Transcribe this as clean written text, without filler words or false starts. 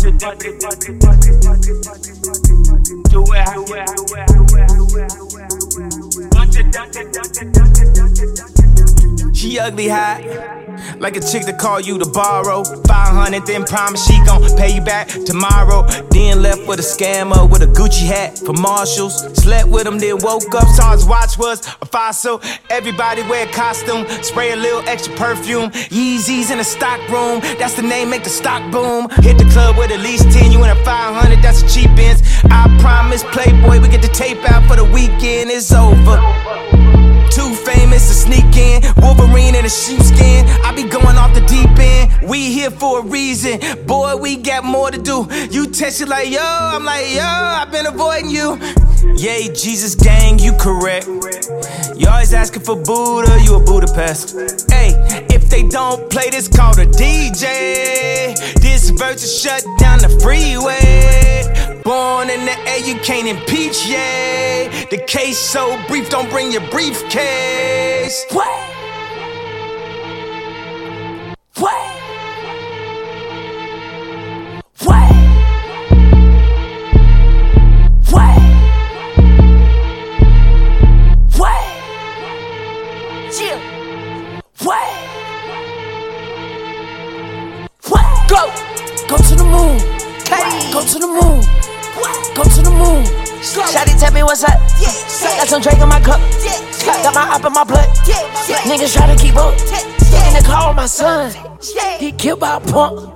She ugly hot, like a chick that call you to borrow 500, then promise she gon' pay you back tomorrow. Then left with a scammer with a Gucci hat for Marshalls. Slept with him, then woke up, saw his watch was a fossil. Everybody wear a costume, spray a little extra perfume. Yeezys in the stock room, that's the name, make the stock boom. Hit the club with at least 10, you in a 500, that's a cheap ends. I promise Playboy, we get the tape out for the weekend, it's over. Too famous to sneak in, Wolverine in a sheepskin. I be going off the deep end. We here for a reason, boy. We got more to do. You text it like yo, I'm like yo. I've been avoiding you. Yay, Jesus gang, you correct. You always asking for Buddha, you a Budapest. Hey, if they don't play this, call the DJ. This verse is shut down the freeway. Born in the air, you can't impeach, yeah. The case so brief, don't bring your briefcase. What? What? What? What? What? Chill. What? What? Go to the moon. Go to the moon. Go to the moon. Shawty tell me what's up. Got some Drake in my cup. Got my up in my blood. Niggas try to keep up. In the car with my son. He killed by a punk.